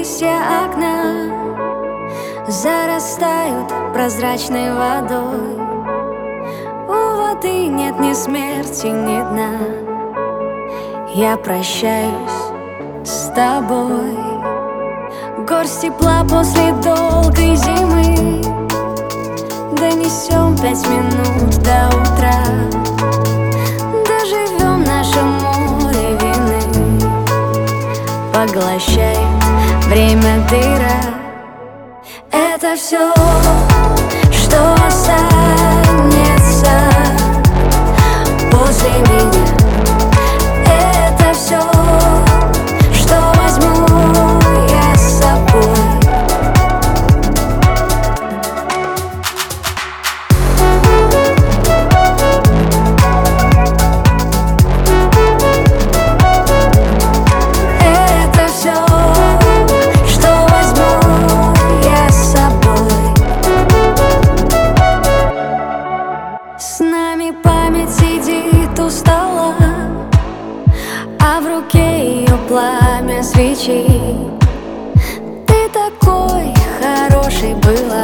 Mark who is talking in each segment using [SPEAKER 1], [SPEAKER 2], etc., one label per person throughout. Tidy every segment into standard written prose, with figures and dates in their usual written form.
[SPEAKER 1] все окна зарастают прозрачной водой. У воды нет ни смерти, ни дна. Я прощаюсь с тобой. Горсть тепла после долгой зимы донесем 5 минут до утра. Доживем наше море вины, поглощает время дыра. Это все, что останется после меня. Это все, что возьму я с собой. Это все, что возьму я с собой. С нами память сидит у стола, а в руке ее пламя свечи. Ты такой хороший была,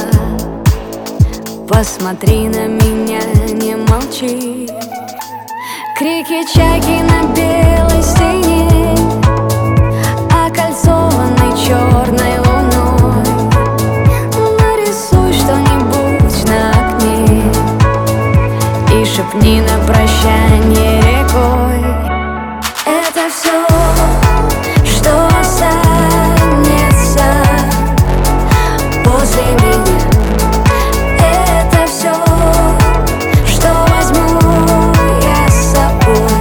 [SPEAKER 1] посмотри на меня, не молчи. Крики чайки на белой стене, окольцованной черной луной. Нарисуй что-нибудь на окне и шепни на прощание рекой. Это все, что останется после меня. Это все, что возьму я с собой.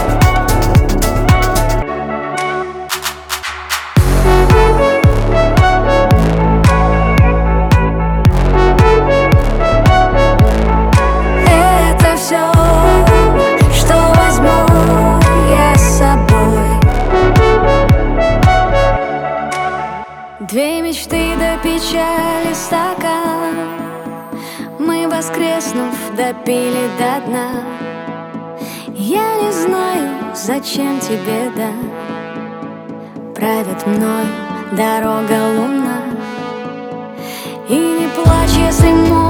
[SPEAKER 1] Это все, что возьму я с собой. Две мечты до печали стакан, мы, воскреснув, допили до дна. Я не знаю, зачем тебе, да, правит мною дорога луна. И не плачь, если